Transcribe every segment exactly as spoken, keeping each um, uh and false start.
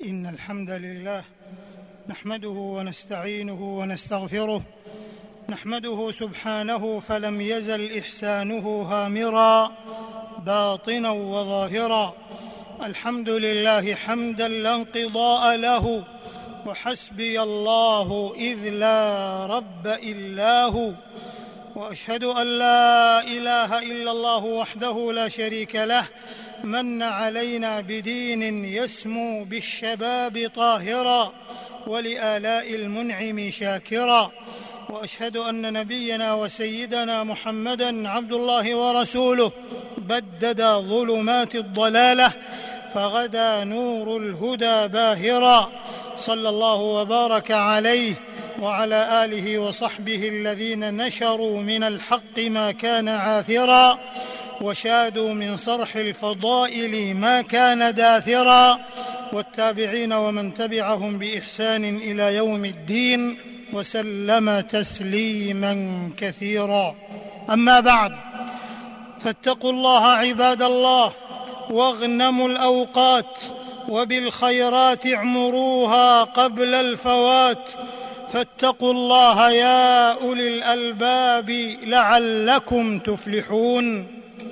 إن الحمد لله نحمده ونستعينه ونستغفره. نحمده سبحانه فلم يزل إحسانه هامرا باطنا وظاهرا. الحمد لله حمدا لا انقضاء له، وحسبي الله إذ لا رب إلا هو. وأشهد أن لا إله إلا الله وحده لا شريك له، من علينا بدين يسمو بالشباب طاهرا، ولآلاء المنعم شاكرا. وأشهد أن نبينا وسيدنا محمدًا عبد الله ورسوله، بدد ظلمات الضلالة فغدا نور الهدى باهرا، صلى الله وبارك عليه وعلى آله وصحبه الذين نشروا من الحق ما كان عاثرا، وشادوا من صرح الفضائل ما كان داثرا، والتابعين ومن تبعهم بإحسان إلى يوم الدين، وسلم تسليما كثيرا. أما بعد، فاتقوا الله عباد الله، واغنموا الأوقات، وبالخيرات اعمروها قبل الفوات. فاتقوا الله يا أولي الألباب لعلكم تفلحون.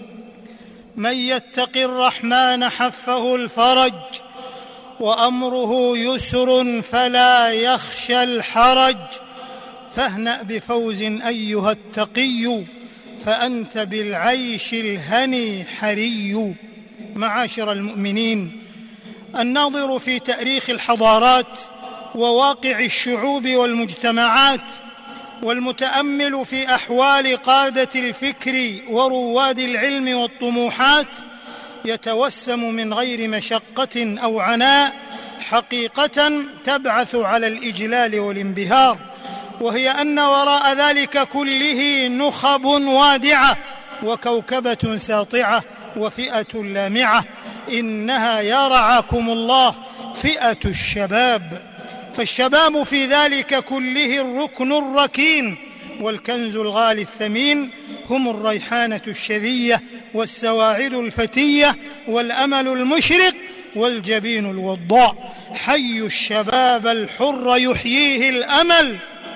من يتق الرحمن حفه الفرج، وأمره يسر فلا يخشى الحرج. فاهنأ بفوز أيها التقي، فأنت بالعيش الهني حري. معاشر المؤمنين، الناظر في تاريخ الحضارات وواقع الشعوب والمجتمعات، والمتأمل في أحوال قادة الفكر ورواد العلم والطموحات، يتوسم من غير مشقة أو عناء حقيقة تبعث على الإجلال والانبهار، وهي أن وراء ذلك كله نخب وادعة، وكوكبة ساطعة، وفئة لامعة. إنها يا رعاكم الله فئة الشباب. فالشباب في ذلك كله الركن الركين والكنز الغالي الثمين، هم الريحانة الشذية والسواعد الفتية والأمل المشرق والجبين الوضاء. حي الشباب الحر يحييه الأمل،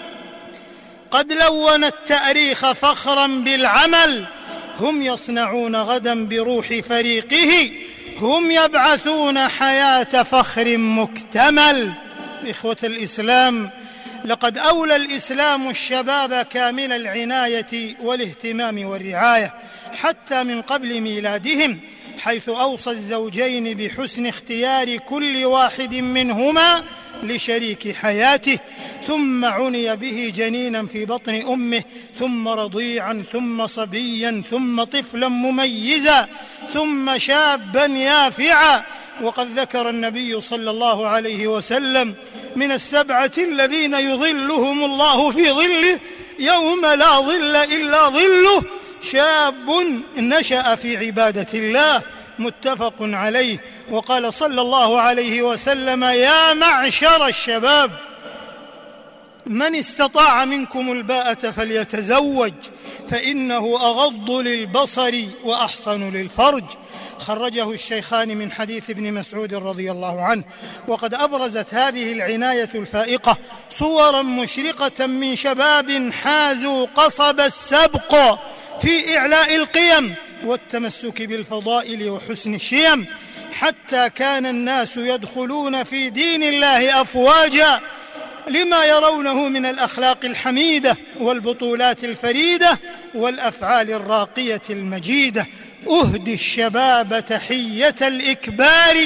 قد لون التاريخ فخرا بالعمل. هم يصنعون غدا بروح فريقه، هم يبعثون حياة فخر مكتمل. إخوة الإسلام، لقد أولى الإسلام الشباب كامل العناية والاهتمام والرعاية حتى من قبل ميلادهم، حيث أوصى الزوجين بحسن اختيار كل واحد منهما لشريك حياته، ثم عني به جنينا في بطن أمه، ثم رضيعا، ثم صبيا، ثم طفلا مميزا، ثم شابا يافعا. وقد ذكر النبي صلى الله عليه وسلم من السبعة الذين يظلهم الله في ظله يوم لا ظل إلا ظله: شاب نشأ في عبادة الله. متفق عليه. وقال صلى الله عليه وسلم: يا معشر الشباب، من استطاع منكم الباءة فليتزوج، فإنه أغض للبصر وأحصن للفرج. خرجه الشيخان من حديث ابن مسعود رضي الله عنه. وقد أبرزت هذه العناية الفائقة صورا مشرقة من شباب حازوا قصب السبق في إعلاء القيم والتمسك بالفضائل وحسن الشيم، حتى كان الناس يدخلون في دين الله أفواجا لما يرونه من الأخلاق الحميدة والبطولات الفريدة والأفعال الراقية المجيدة. أهدي الشباب تحية الإكبار،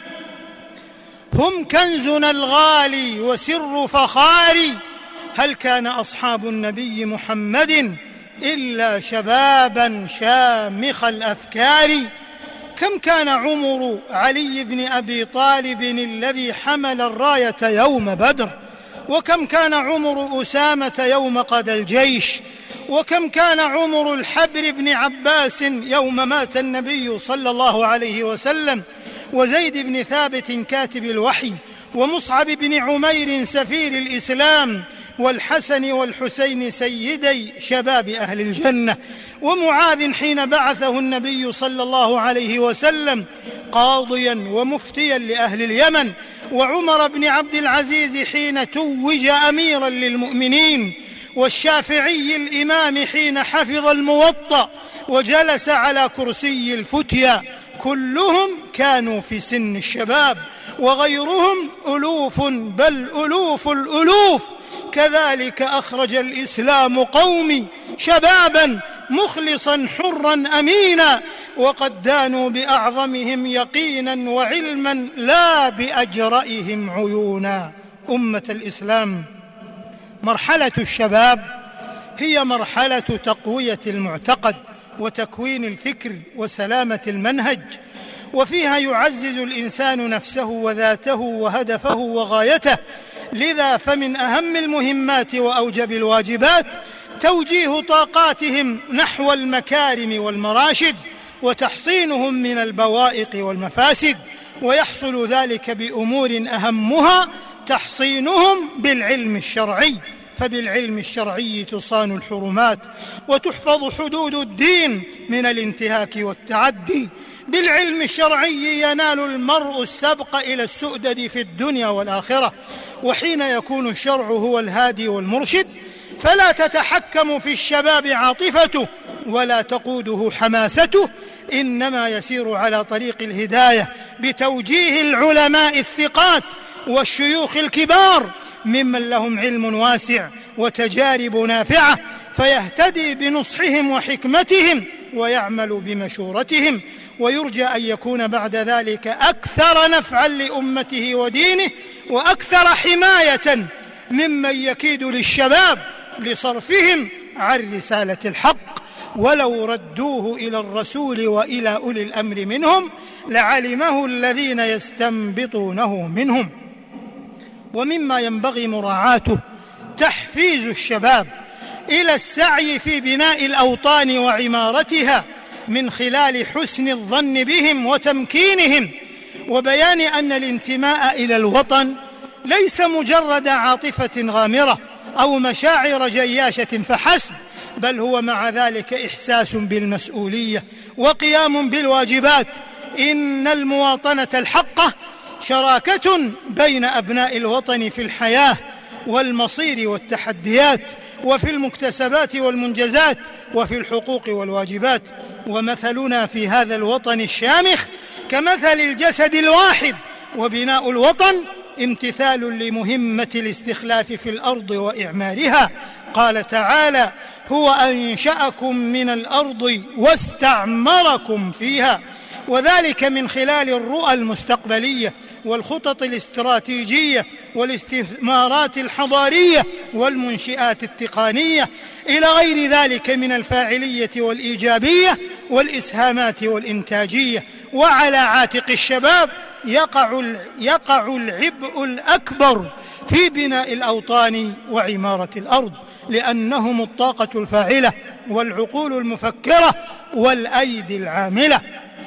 هم كنزنا الغالي وسر فخاري. هل كان أصحاب النبي محمد إلا شبابا شامخ الأفكار؟ كم كان عمر علي بن أبي طالب الذي حمل الراية يوم بدر، وكم كان عمر أسامة يوم قاد الجيش، وكم كان عمر الحبر بن عباس يوم مات النبي صلى الله عليه وسلم، وزيد بن ثابت كاتب الوحي، ومصعب بن عمير سفير الإسلام، والحسن والحسين سيدي شباب أهل الجنة، ومعاذ حين بعثه النبي صلى الله عليه وسلم قاضيا ومفتيا لأهل اليمن، وعمر بن عبد العزيز حين توج أميرا للمؤمنين، والشافعي الإمام حين حفظ الموطأ وجلس على كرسي الفتيا، كلهم كانوا في سن الشباب، وغيرهم ألوف بل ألوف الألوف. كذلك أخرج الإسلام قومي شبابا مخلصا حرا أمينا، وقد دانوا بأعظمهم يقينا وعلما لا بأجرئهم عيونا. أمة الإسلام، مرحلة الشباب هي مرحلة تقوية المعتقد وتكوين الفكر وسلامة المنهج، وفيها يعزز الإنسان نفسه وذاته وهدفه وغايته. لذا فمن أهم المهمات وأوجب الواجبات توجيه طاقاتهم نحو المكارم والمراشد، وتحصينهم من البوائق والمفاسد، ويحصل ذلك بأمور أهمها تحصينهم بالعلم الشرعي، فبالعلم الشرعي تصان الحرمات وتحفظ حدود الدين من الانتهاك والتعدي. بالعلم الشرعي ينال المرء السبق إلى السؤدد في الدنيا والآخرة. وحين يكون الشرع هو الهادي والمرشد فلا تتحكم في الشباب عاطفته ولا تقوده حماسته، إنما يسير على طريق الهداية بتوجيه العلماء الثقات والشيوخ الكبار ممن لهم علم واسع وتجارب نافعة، فيهتدي بنصحهم وحكمتهم ويعمل بمشورتهم، ويرجى أن يكون بعد ذلك أكثر نفعا لأمته ودينه وأكثر حماية ممن يكيد للشباب لصرفهم عن رسالة الحق. ولو ردوه إلى الرسول وإلى أولي الأمر منهم لعلمه الذين يستنبطونه منهم. ومما ينبغي مراعاته تحفيز الشباب إلى السعي في بناء الأوطان وعمارتها من خلال حسن الظن بهم وتمكينهم، وبيان أن الانتماء إلى الوطن ليس مجرد عاطفة غامرة أو مشاعر جياشة فحسب، بل هو مع ذلك إحساس بالمسؤولية وقيام بالواجبات. إن المواطنة الحقة شراكة بين أبناء الوطن في الحياة والمصير والتحديات، وفي المكتسبات والمنجزات، وفي الحقوق والواجبات. ومثلنا في هذا الوطن الشامخ كمثل الجسد الواحد، وبناء الوطن امتثال لمهمة الاستخلاف في الأرض وإعمارها. قال تعالى: هو أنشأكم من الأرض واستعمركم فيها، وذلك من خلال الرؤى المستقبلية والخطط الاستراتيجية والاستثمارات الحضارية والمنشئات التقنية إلى غير ذلك من الفاعلية والإيجابية والإسهامات والإنتاجية. وعلى عاتق الشباب يقع يقع العبء الأكبر في بناء الأوطان وعمارة الأرض، لأنهم الطاقة الفاعلة والعقول المفكرة والأيدي العاملة.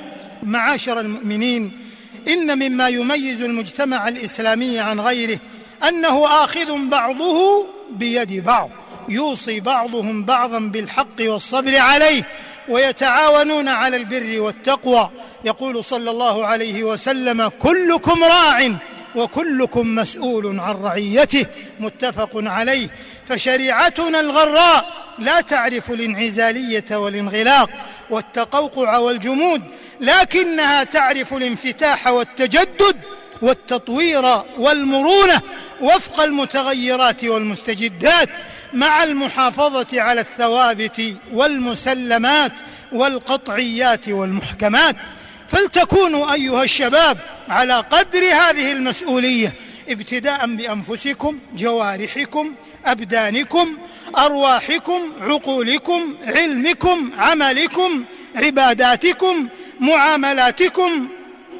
معاشر المؤمنين، إن مما يميز المجتمع الإسلامي عن غيره أنه آخذ بعضه بيد بعض، يوصي بعضهم بعضا بالحق والصبر عليه، ويتعاونون على البر والتقوى. يقول صلى الله عليه وسلم: كلكم راع وكلكم مسؤول عن رعيته، متفق عليه. فشريعتنا الغراء لا تعرف الانعزالية والانغلاق والتقوقع والجمود، لكنها تعرف الانفتاح والتجدد والتطوير والمرونة وفق المتغيرات والمستجدات، مع المحافظة على الثوابت والمسلمات والقطعيات والمحكمات. فلتكونوا أيها الشباب على قدر هذه المسؤولية، ابتداء بأنفسكم، جوارحكم، أبدانكم، أرواحكم، عقولكم، علمكم، عملكم، عباداتكم، معاملاتكم.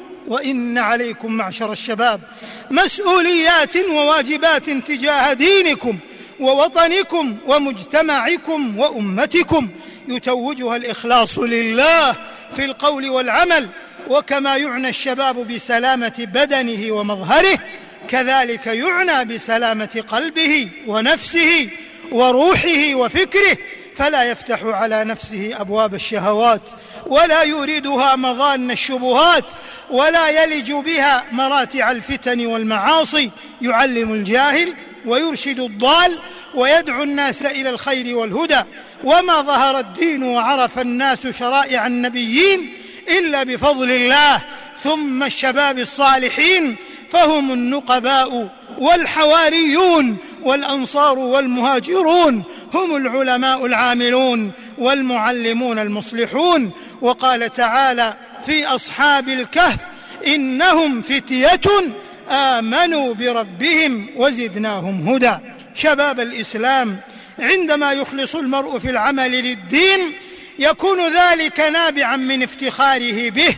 وإن عليكم معشر الشباب مسؤوليات وواجبات تجاه دينكم ووطنكم ومجتمعكم وأمتكم، يتوجها الإخلاص لله في القول والعمل. وكما يعنى الشباب بسلامة بدنه ومظهره، كذلك يعنى بسلامة قلبه ونفسه وروحه وفكره، فلا يفتح على نفسه أبواب الشهوات، ولا يوردها مظان الشبهات، ولا يلج بها مراتع الفتن والمعاصي. يعلم الجاهل ويرشد الضال ويدعو الناس إلى الخير والهدى. وما ظهر الدين وعرف الناس شرائع النبيين إلا بفضل الله، ثم الشباب الصالحين فهم النقباء والحواريون والأنصار والمهاجرون، هم العلماء العاملون والمعلمون المصلحون. وقال تعالى في أصحاب الكهف: إنهم فتية آمنوا بربهم وزدناهم هدى. شباب الإسلام عندما يخلص المرء في العمل للدين يكون ذلك نابعا من افتخاره به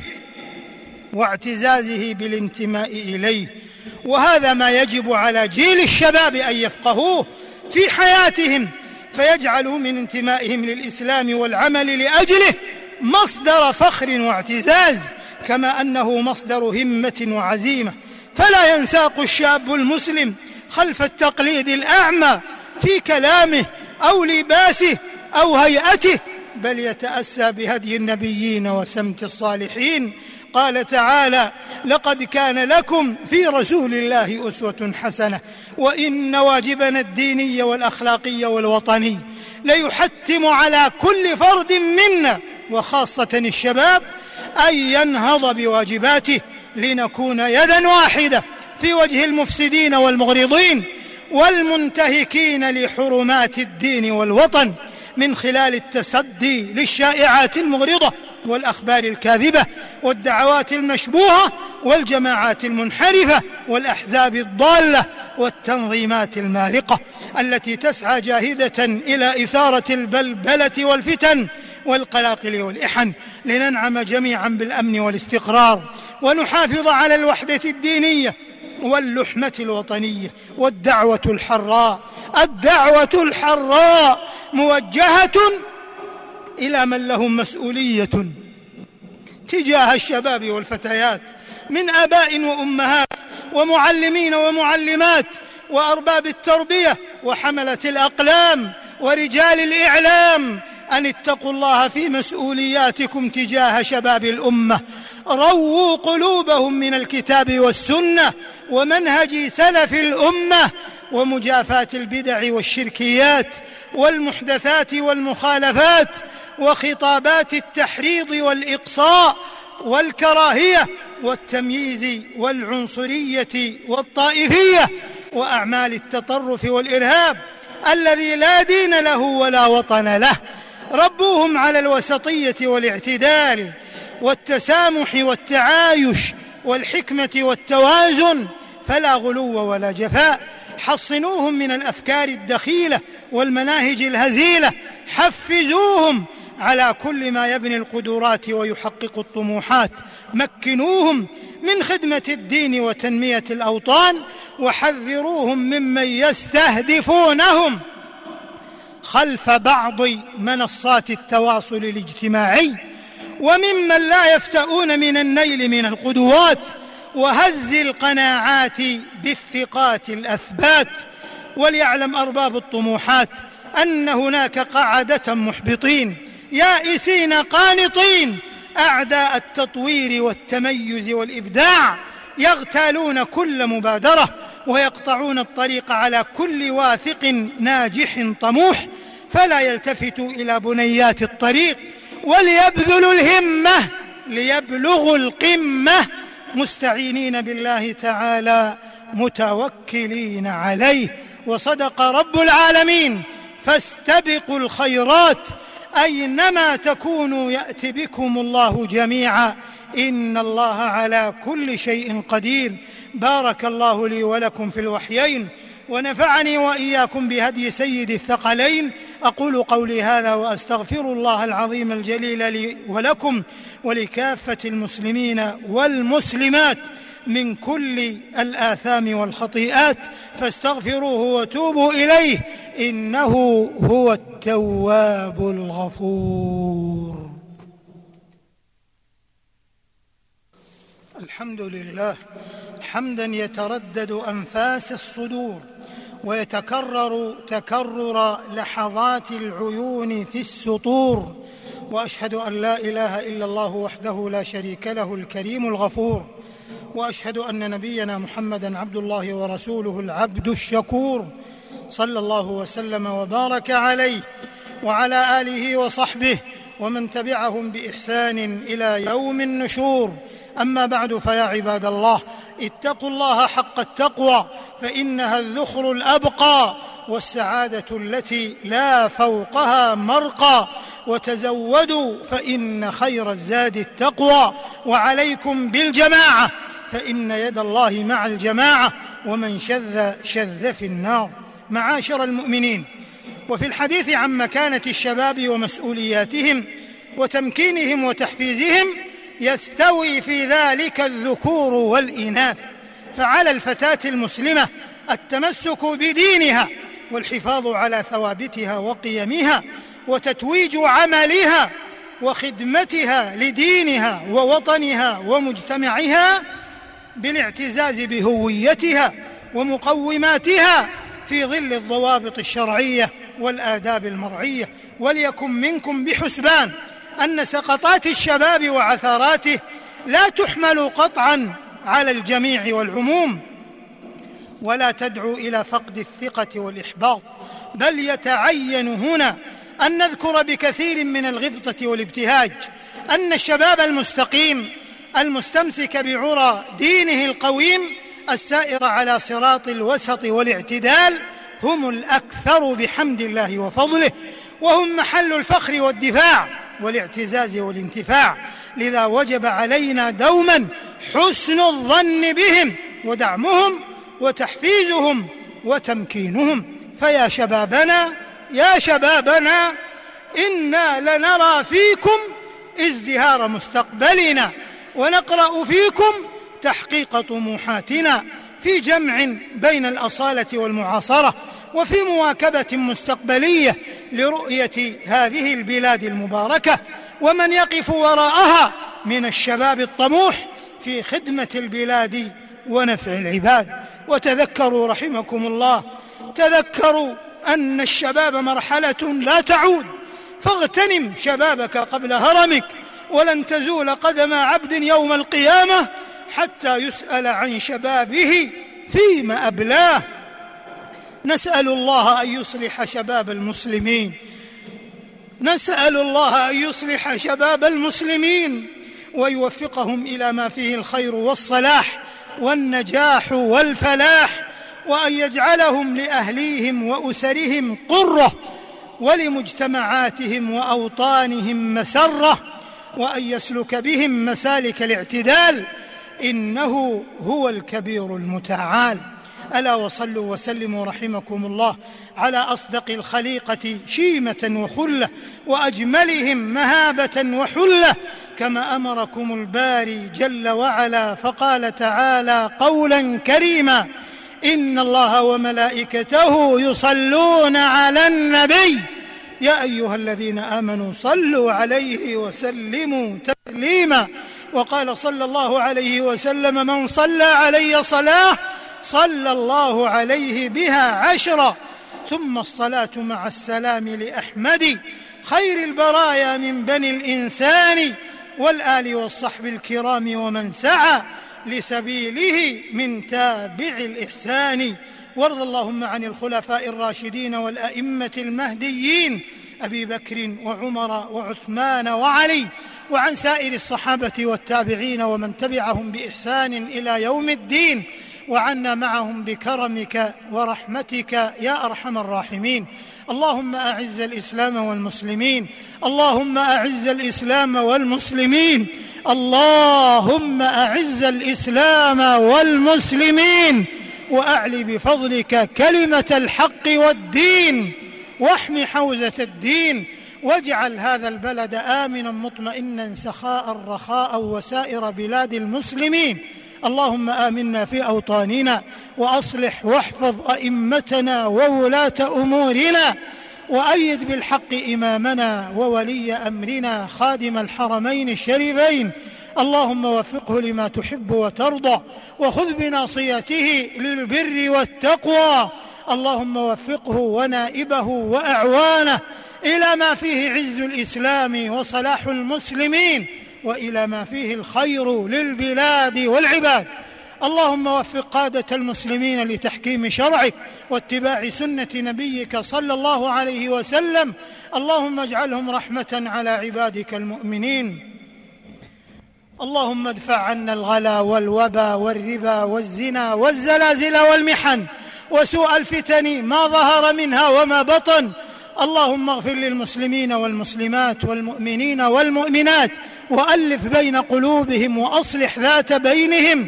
واعتزازه بالانتماء إليه، وهذا ما يجب على جيل الشباب أن يفقهوه في حياتهم، فيجعلوا من انتمائهم للإسلام والعمل لأجله مصدر فخر واعتزاز، كما أنه مصدر همة وعزيمة. فلا ينساق الشاب المسلم خلف التقليد الأعمى في كلامه أو لباسه أو هيئته، بل يتأسى بهدي النبيين وسمت الصالحين. قال تعالى: لقد كان لكم في رسول الله أسوة حسنة، وإن واجبنا الديني والأخلاقي والوطني ليحتم على كل فرد منا وخاصة الشباب أن ينهض بواجباته لنكون يدا واحدة في وجه المفسدين والمغرضين والمنتهكين لحرمات الدين والوطن، من خلال التصدي للشائعات المغرضة والأخبار الكاذبة والدعوات المشبوهة والجماعات المنحرفة والأحزاب الضالة والتنظيمات المارقة التي تسعى جاهدة إلى إثارة البلبلة والفتن والقلاقل والإحن، لننعم جميعا بالأمن والاستقرار ونحافظ على الوحدة الدينية واللحمة الوطنية. والدعوة الحراء الدعوة الحراء موجهة إلى من لهم مسؤولية تجاه الشباب والفتيات من آباء وأمهات ومعلمين ومعلمات وأرباب التربية وحملة الأقلام ورجال الإعلام، أن اتقوا الله في مسؤولياتكم تجاه شباب الأمة. رووا قلوبهم من الكتاب والسنة ومنهج سلف الأمة، ومجافاة البدع والشركيات والمحدثات والمخالفات وخطابات التحريض والإقصاء والكراهية والتمييز والعنصرية والطائفية وأعمال التطرف والإرهاب الذي لا دين له ولا وطن له. ربوهم على الوسطية والاعتدال والتسامح والتعايش والحكمة والتوازن، فلا غلو ولا جفاء. حصنوهم من الأفكار الدخيلة والمناهج الهزيلة، حفزوهم على كل ما يبني القدرات ويحقق الطموحات. مكنوهم من خدمة الدين وتنمية الأوطان، وحذروهم ممن يستهدفونهم خلف بعض منصات التواصل الاجتماعي، وممن لا يفتؤون من النيل من القدوات وهز القناعات بالثقات الأثبات. وليعلم أرباب الطموحات أن هناك قاعدة محبطين يائسين قانطين أعداء التطوير والتميز والإبداع، يغتالون كل مبادرة ويقطعون الطريق على كل واثق ناجح طموح، فلا يلتفتوا إلى بنيات الطريق وليبذلوا الهمة ليبلغوا القمة، مستعينين بالله تعالى متوكلين عليه. وصدق رب العالمين: فاستبقوا الخيرات أينما تكونوا يأت بكم الله جميعا، إن الله على كل شيء قدير. بارك الله لي ولكم في الوحيين، ونفعني وإياكم بهدي سيد الثقلين. أقول قولي هذا وأستغفر الله العظيم الجليل لي ولكم ولكافة المسلمين والمسلمات من كل الآثام والخطيئات، فاستغفروه وتوبوا إليه، إنه هو التواب الغفور. الحمد لله حمدا يتردد أنفاس الصدور ويتكرر تكرر لحظات العيون في السطور، وأشهد أن لا إله إلا الله وحده لا شريك له الكريم الغفور، وأشهد أن نبينا محمدًا عبد الله ورسوله العبد الشكور، صلى الله وسلم وبارك عليه وعلى آله وصحبه ومن تبعهم بإحسان إلى يوم النشور. أما بعد، فيا عباد الله، اتقوا الله حق التقوى، فإنها الذخر الأبقى والسعادة التي لا فوقها مرقى، وتزودوا فإن خير الزاد التقوى، وعليكم بالجماعة فإن يد الله مع الجماعة، ومن شذ شذ في النار. معاشر المؤمنين، وفي الحديث عن مكانة الشباب ومسؤولياتهم وتمكينهم وتحفيزهم يستوي في ذلك الذكور والإناث، فعلى الفتاة المسلمة التمسك بدينها والحفاظ على ثوابتها وقيمها وتتويج عملها وخدمتها لدينها ووطنها ومجتمعها بالاعتزاز بهويتها ومقوماتها في ظل الضوابط الشرعية والآداب المرعية. وليكن منكم بحسبان أن سقطات الشباب وعثراته لا تحمل قطعاً على الجميع والعموم، ولا تدعو إلى فقد الثقة والإحباط، بل يتعين هنا أن نذكر بكثير من الغبطة والابتهاج أن الشباب المستقيم المستمسك بعرى دينه القويم السائر على صراط الوسط والاعتدال هم الأكثر بحمد الله وفضله، وهم محل الفخر والدفاع والاعتزاز والانتفاع. لذا وجب علينا دوما حسن الظن بهم ودعمهم وتحفيزهم وتمكينهم. فيا شبابنا يا شبابنا إنا لنرى فيكم ازدهار مستقبلنا، ونقرأ فيكم تحقيق طموحاتنا في جمع بين الأصالة والمعاصرة، وفي مواكبة مستقبلية لرؤية هذه البلاد المباركة، ومن يقف وراءها من الشباب الطموح في خدمة البلاد ونفع العباد. وتذكروا رحمكم الله، تذكروا أن الشباب مرحلة لا تعود، فاغتنم شبابك قبل هرمك، ولن تزول قدم عبد يوم القيامة حتى يسأل عن شبابه فيما أبلاه. نسأل الله أن يصلح شباب المسلمين، نسأل الله أن يصلح شباب المسلمين ويوفقهم إلى ما فيه الخير والصلاح والنجاح والفلاح، وأن يجعلهم لأهليهم وأسرهم قرة، ولمجتمعاتهم وأوطانهم مسرة، وأن يسلك بهم مسالك الاعتدال، إنه هو الكبير المتعال. ألا وصلوا وسلموا رحمكم الله على أصدق الخليقة شيمة وخلة، وأجملهم مهابة وحلة، كما أمركم الباري جل وعلا فقال تعالى قولا كريما: إن الله وملائكته يصلون على النبي يا أيها الذين آمنوا صلوا عليه وسلموا تسليما. وقال صلى الله عليه وسلم: من صلى علي صلاة صلى الله عليه بها عشرا. ثم الصلاة مع السلام لأحمد خير البرايا من بني الإنسان، والآل والصحب الكرام ومن سعى لسبيله من تابع الإحسان. وارض اللهم عن الخلفاء الراشدين والأئمة المهديين أبي بكر وعمر وعثمان وعلي، وعن سائر الصحابة والتابعين ومن تبعهم بإحسان إلى يوم الدين، وعنا معهم بكرمك ورحمتك يا أرحم الراحمين. اللهم أعز الإسلام والمسلمين، اللهم أعز الإسلام والمسلمين، اللهم أعز الإسلام والمسلمين، وأعل بفضلك كلمة الحق والدين، واحم حوزة الدين، واجعل هذا البلد آمنا مطمئنا سخاء رخاء وسائر بلاد المسلمين. اللهم آمنا في أوطاننا، وأصلح واحفظ أئمتنا وولاة أمورنا، وأيد بالحق إمامنا وولي أمرنا خادم الحرمين الشريفين. اللهم وفقه لما تحب وترضى، وخذ بناصيته للبر والتقوى. اللهم وفقه ونائبه وأعوانه إلى ما فيه عز الإسلام وصلاح المسلمين، وإلى ما فيه الخير للبلاد والعباد. اللهم وفق قادة المسلمين لتحكيم شرعك واتباع سنة نبيك صلى الله عليه وسلم. اللهم اجعلهم رحمة على عبادك المؤمنين. اللهم ادفع عنا الغلا والوبا والربا والزنا والزلازل والمحن وسوء الفتن ما ظهر منها وما بطن. اللهم اغفر للمسلمين والمسلمات والمؤمنين والمؤمنات، وألف بين قلوبهم وأصلح ذات بينهم،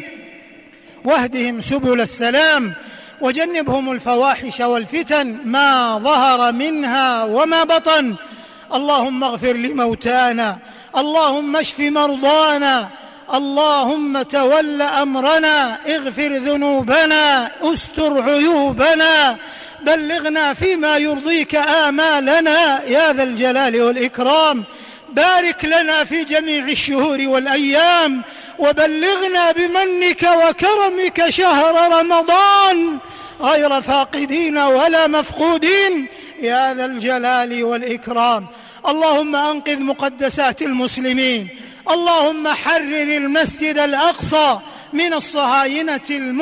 واهدهم سبل السلام، وجنبهم الفواحش والفتن ما ظهر منها وما بطن. اللهم اغفر لموتانا، اللهم اشف مرضانا، اللهم تول أمرنا، اغفر ذنوبنا، استر عيوبنا، بلغنا فيما يرضيك آمالنا يا ذا الجلال والإكرام. بارك لنا في جميع الشهور والأيام، وبلغنا بمنك وكرمك شهر رمضان غير فاقدين ولا مفقودين يا ذا الجلال والإكرام. اللهم أنقذ مقدسات المسلمين، اللهم حرر المسجد الأقصى من الصهاينة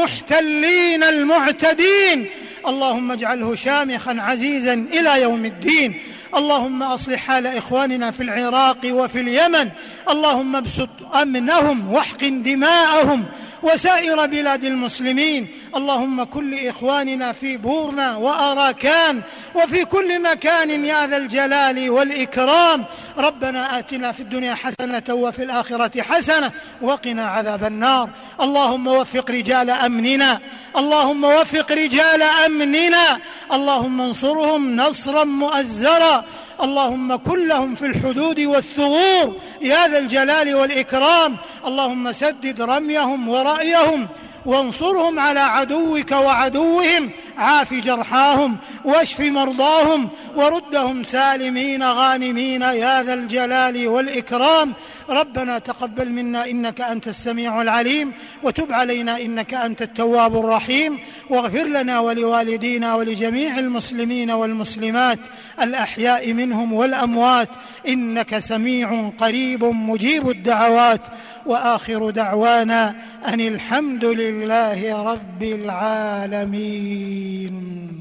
المحتلين المعتدين، اللهم اجعله شامخا عزيزا إلى يوم الدين. اللهم أصلح حال إخواننا في العراق وفي اليمن، اللهم ابسط أمنهم واحقن دماءهم وسائر بلاد المسلمين. اللهم كن لإخواننا في بورما وأراكان وفي كل مكان يا ذا الجلال والإكرام. ربنا آتنا في الدنيا حسنة وفي الآخرة حسنة وقنا عذاب النار. اللهم وفق رجال أمننا، اللهم وفق رجال أمننا، اللهم انصرهم نصرا مؤزرا، اللهم كن لهم في الحدود والثغور يا ذا الجلال والإكرام. اللهم سدد رميهم ورأيهم، وانصرهم على عدوك وعدوهم، عاف جرحاهم واشف مرضاهم، وردهم سالمين غانمين يا ذا الجلال والإكرام. ربنا تقبل منا إنك أنت السميع العليم، وتب علينا إنك أنت التواب الرحيم، واغفر لنا ولوالدينا ولجميع المسلمين والمسلمات الأحياء منهم والأموات، إنك سميع قريب مجيب الدعوات. وآخر دعوانا أن الحمد لله رب العالمين.